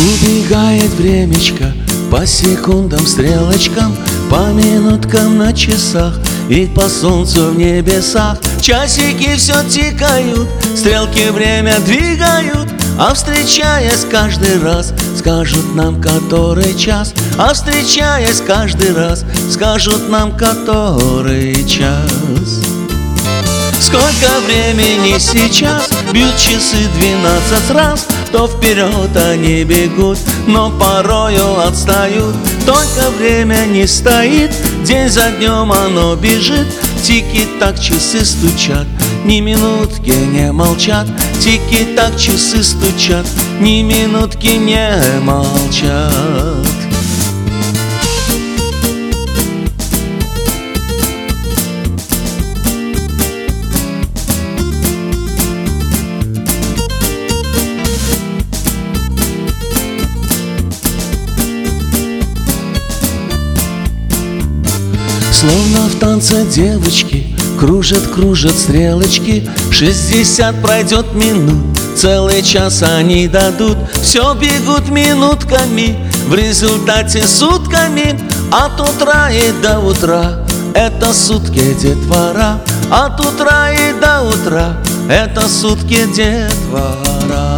Убегает времечко по секундам, стрелочкам, по минуткам на часах и по солнцу в небесах. Часики все тикают, стрелки время двигают, а встречаясь каждый раз, скажут нам, который час. А встречаясь каждый раз, скажут нам, который час. Сколько времени сейчас? Бьют часы 12 раз. То вперед они бегут, но порою отстают. Только время не стоит, день за днем оно бежит. Тики-так часы стучат, ни минутки не молчат. Тики-так часы стучат, ни минутки не молчат. Словно в танце девочки кружат стрелочки. 60 пройдет минут, целый час они дадут. Все бегут минутками, в результате сутками. От утра и до утра это сутки детвора. От утра и до утра это сутки детвора.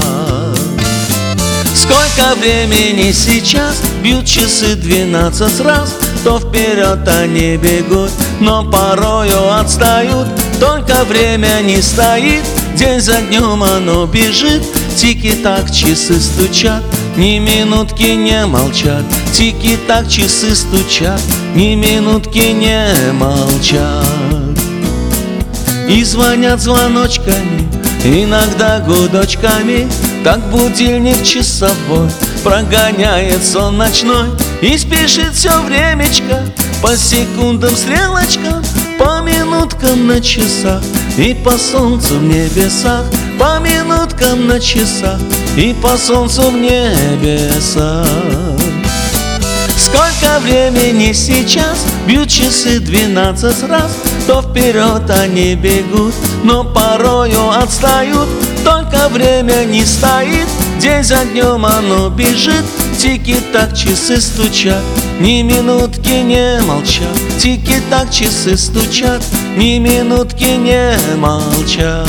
Сколько времени сейчас? Бьют часы 12 раз. То вперед они бегут, но порою отстают. Только время не стоит, день за днем оно бежит. Тики-так часы стучат, ни минутки не молчат. Тики-так часы стучат, ни минутки не молчат. И звонят звоночками, иногда гудочками. Так будильник часовой прогоняет сон ночной. И спешит все времечко по секундам, стрелочкам, по минуткам на часах и по солнцу в небесах. По минуткам на часах и по солнцу в небесах. Сколько времени сейчас? Бьют часы 12 раз. То вперед они бегут, но порою отстают. Только время не стоит, день за днем оно бежит. Тики-так часы стучат, ни минутки не молчат. Тики-так часы стучат, ни минутки не молчат.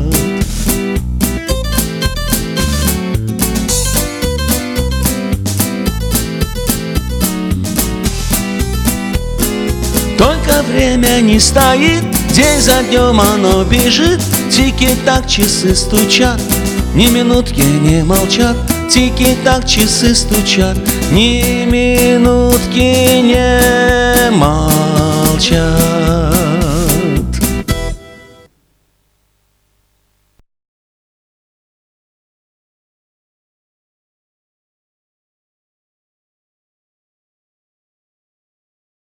Только время не стоит, день за днем оно бежит. Тики-так часы стучат, ни минутки не молчат. Тики-так часы стучат, ни минутки не молчат.